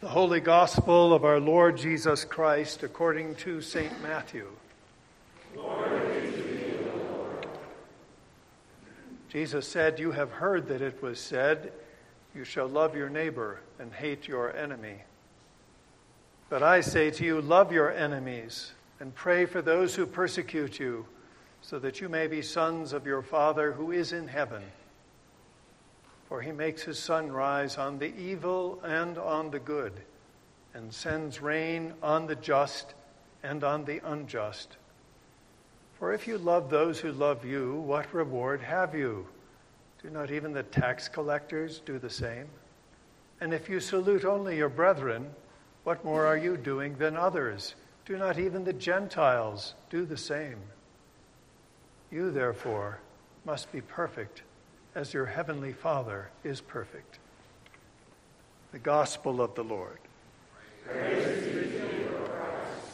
The Holy Gospel of our Lord Jesus Christ according to St. Matthew. Glory be to you, Lord. Jesus said, "You have heard that it was said, 'You shall love your neighbor and hate your enemy.' But I say to you, love your enemies and pray for those who persecute you, so that you may be sons of your Father who is in heaven. For he makes his sun rise on the evil and on the good, and sends rain on the just and on the unjust. For if you love those who love you, what reward have you? Do not even the tax collectors do the same? And if you salute only your brethren, what more are you doing than others? Do not even the Gentiles do the same? You, therefore, must be perfect, as your heavenly Father is perfect." The Gospel of the Lord. Praise be to you, Lord Christ.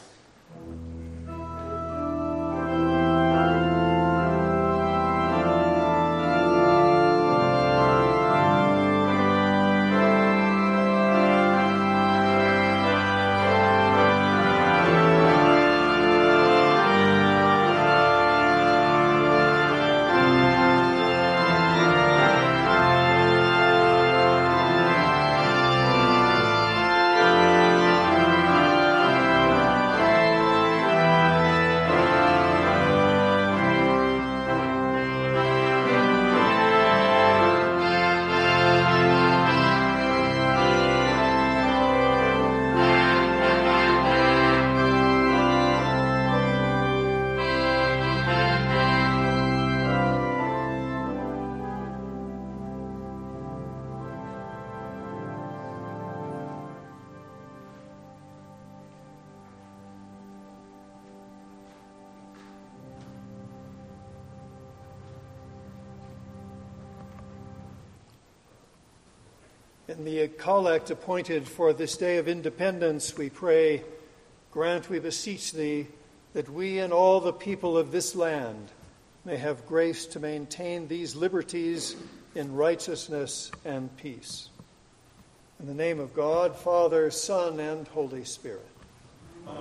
In the collect appointed for this day of independence, we pray, grant, we beseech thee, that we and all the people of this land may have grace to maintain these liberties in righteousness and peace. In the name of God, Father, Son, and Holy Spirit. Amen.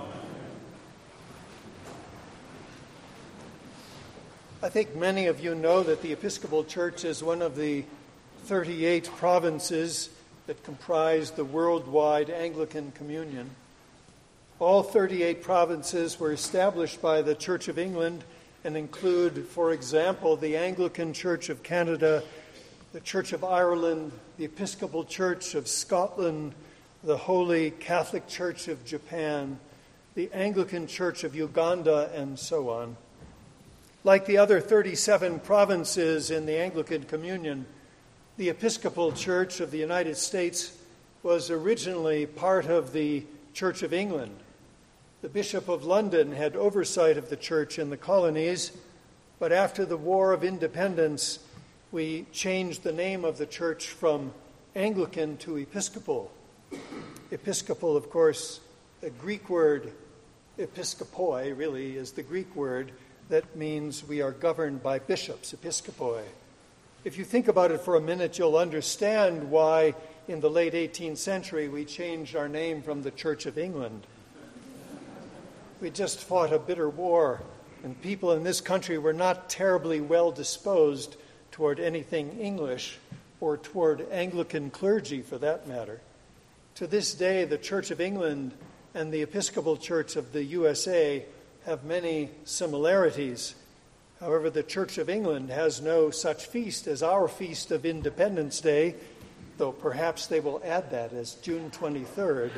I think many of you know that the Episcopal Church is one of the 38 provinces that comprise the worldwide Anglican Communion. All 38 provinces were established by the Church of England and include, for example, the Anglican Church of Canada, the Church of Ireland, the Episcopal Church of Scotland, the Holy Catholic Church of Japan, the Anglican Church of Uganda, and so on. Like the other 37 provinces in the Anglican Communion, the Episcopal Church of the United States was originally part of the Church of England. The Bishop of London had oversight of the church in the colonies, but after the War of Independence, we changed the name of the church from Anglican to Episcopal. Episcopal, of course, the Greek word episkopoi really is the Greek word that means we are governed by bishops, episkopoi. If you think about it for a minute, you'll understand why in the late 18th century we changed our name from the Church of England. We just fought a bitter war, and people in this country were not terribly well disposed toward anything English or toward Anglican clergy for that matter. To this day, the Church of England and the Episcopal Church of the USA have many similarities. However, the Church of England has no such feast as our feast of Independence Day, though perhaps they will add that as June 23rd.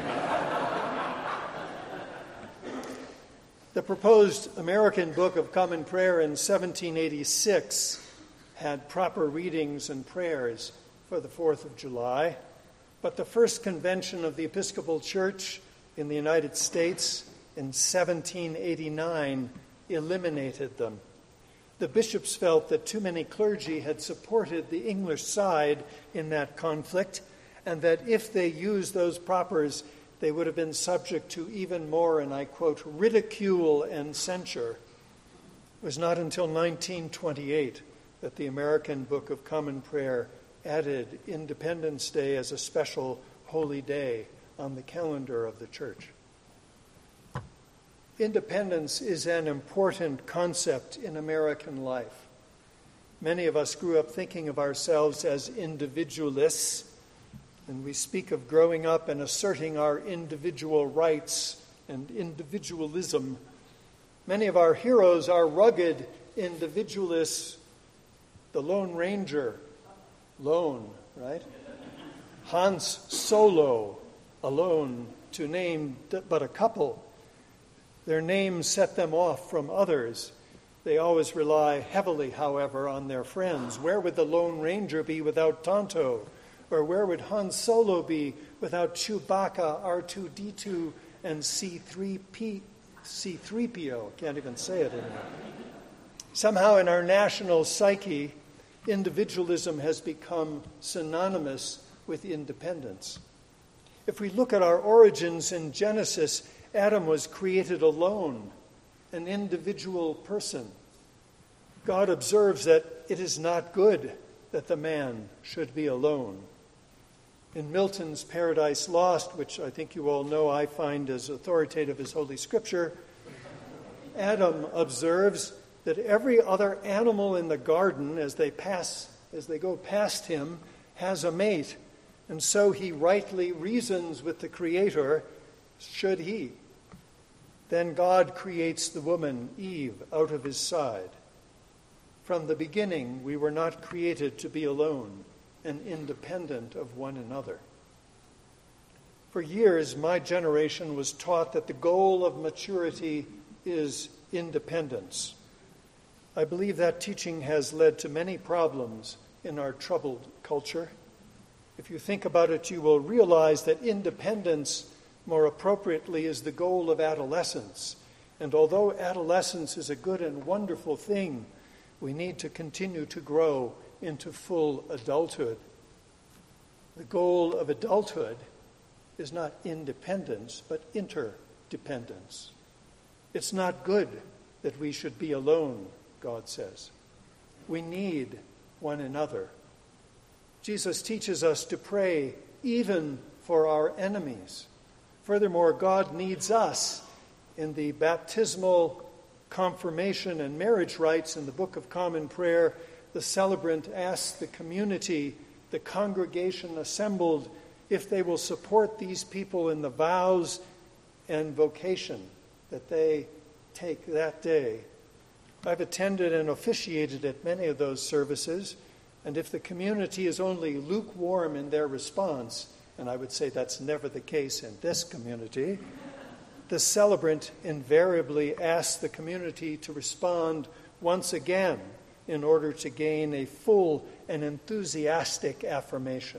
The proposed American Book of Common Prayer in 1786 had proper readings and prayers for the 4th of July, but the first convention of the Episcopal Church in the United States in 1789 eliminated them. The bishops felt that too many clergy had supported the English side in that conflict, and that if they used those propers, they would have been subject to even more, and I quote, ridicule and censure. It was not until 1928 that the American Book of Common Prayer added Independence Day as a special holy day on the calendar of the church. Independence is an important concept in American life. Many of us grew up thinking of ourselves as individualists, and we speak of growing up and asserting our individual rights and individualism. Many of our heroes are rugged individualists. The Lone Ranger, lone, right? Hans Solo, alone, to name but a couple. Their names set them off from others. They always rely heavily, however, on their friends. Where would the Lone Ranger be without Tonto? Or where would Han Solo be without Chewbacca, R2-D2, and C-3PO? Can't even say it anymore. Somehow in our national psyche, individualism has become synonymous with independence. If we look at our origins in Genesis, Adam was created alone, an individual person. God observes that it is not good that the man should be alone. In Milton's Paradise Lost, which I think you all know I find as authoritative as Holy Scripture, Adam observes that every other animal in the garden, as they go past him, has a mate. And so he rightly reasons with the Creator, should he? Then God creates the woman, Eve, out of his side. From the beginning, we were not created to be alone and independent of one another. For years, my generation was taught that the goal of maturity is independence. I believe that teaching has led to many problems in our troubled culture. If you think about it, you will realize that independence, more appropriately, is the goal of adolescence. And although adolescence is a good and wonderful thing, we need to continue to grow into full adulthood. The goal of adulthood is not independence, but interdependence. It's not good that we should be alone, God says. We need one another. Jesus teaches us to pray even for our enemies. Furthermore, God needs us. In the baptismal, confirmation, and marriage rites in the Book of Common Prayer, the celebrant asks the community, the congregation assembled, if they will support these people in the vows and vocation that they take that day. I've attended and officiated at many of those services, and if the community is only lukewarm in their response, and I would say that's never the case in this community, the celebrant invariably asks the community to respond once again in order to gain a full and enthusiastic affirmation.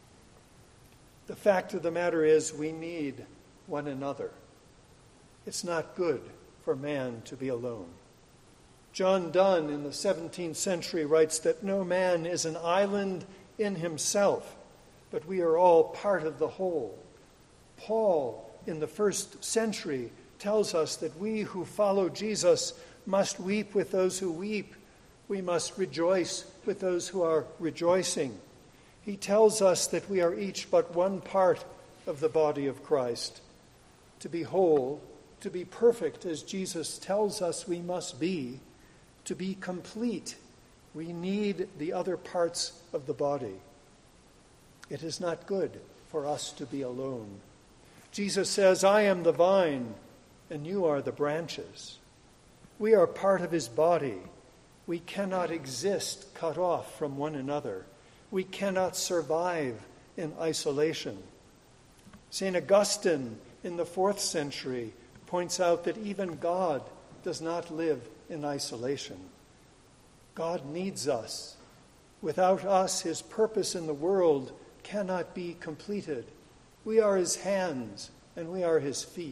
The fact of the matter is we need one another. It's not good for man to be alone. John Donne in the 17th century writes that no man is an island in himself, but we are all part of the whole. Paul in the first century tells us that we who follow Jesus must weep with those who weep. We must rejoice with those who are rejoicing. He tells us that we are each but one part of the body of Christ. To be whole, to be perfect as Jesus tells us we must be, to be complete, we need the other parts of the body. It is not good for us to be alone. Jesus says, I am the vine, and you are the branches. We are part of his body. We cannot exist cut off from one another. We cannot survive in isolation. St. Augustine in the 4th century points out that even God does not live in isolation. God needs us. Without us, his purpose in the world cannot be completed. We are his hands and we are his feet.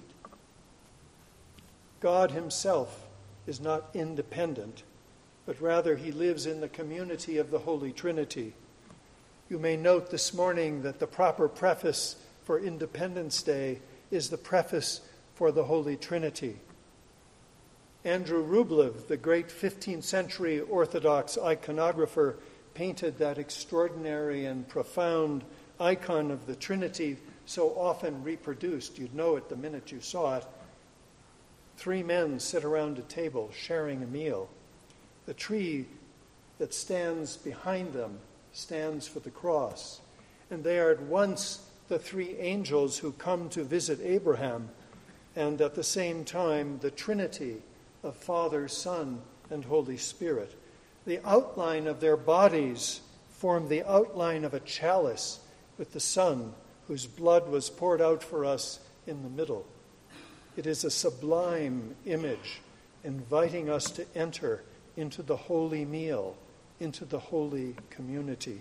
God himself is not independent, but rather he lives in the community of the Holy Trinity. You may note this morning that the proper preface for Independence Day is the preface for the Holy Trinity. Andrew Rublev, the great 15th century Orthodox iconographer, painted that extraordinary and profound icon of the Trinity so often reproduced. You'd know it the minute you saw it. 3 men sit around a table sharing a meal. The tree that stands behind them stands for the cross. And they are at once the 3 angels who come to visit Abraham, and at the same time the Trinity of Father, Son, and Holy Spirit. The outline of their bodies form the outline of a chalice with the Son, whose blood was poured out for us in the middle. It is a sublime image, inviting us to enter into the holy meal, into the holy community.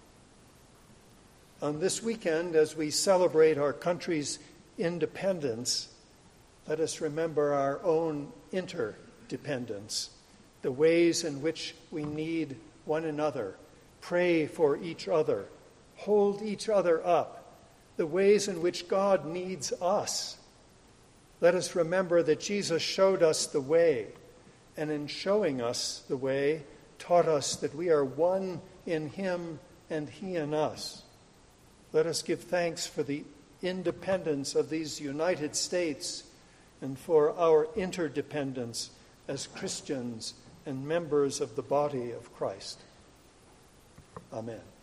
On this weekend, as we celebrate our country's independence, let us remember our own interdependence, the ways in which we need one another, pray for each other, hold each other up, the ways in which God needs us. Let us remember that Jesus showed us the way, and in showing us the way, taught us that we are one in him and he in us. Let us give thanks for the independence of these United States and for our interdependence as Christians and members of the body of Christ. Amen.